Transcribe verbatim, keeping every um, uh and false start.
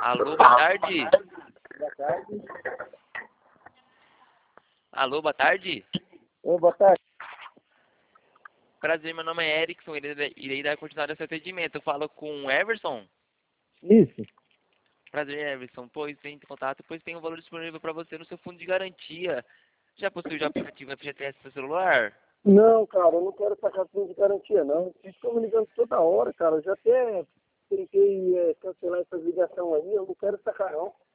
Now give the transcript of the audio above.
Alô, boa tarde. Boa tarde. Alô, boa tarde. Oi, boa tarde. Prazer, meu nome é Erickson, irei, irei dar continuidade ao seu atendimento. Eu falo com o Everson. Isso. Prazer, Everson. Pois tem contato, pois tem um valor disponível para você no seu fundo de garantia. Já possui o aplicativo F G T S no seu celular? Não, cara, eu não quero sacar fundo de garantia, não. Vocês ficam me ligando toda hora, cara. Eu já até tentei é, cancelar essa ligação aí. Eu não quero sacar, não.